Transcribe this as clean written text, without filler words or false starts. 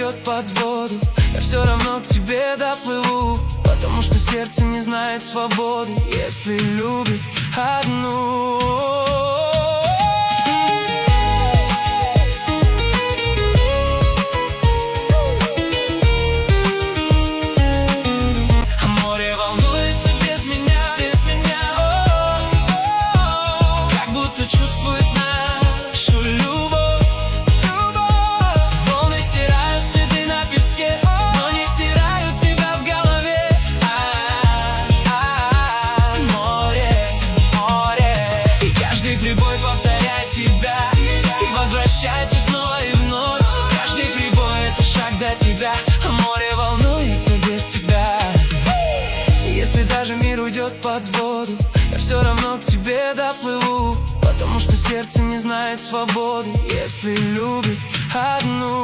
уйдет под воду, я все равно к тебе доплыву, потому что сердце не знает свободы, если любит одну. Повторяй тебя и возвращайся снова и вновь. Каждый прибой — это шаг до тебя, а море волнуется без тебя. Если даже мир уйдет под воду, я все равно к тебе доплыву, потому что сердце не знает свободы, если любит одну.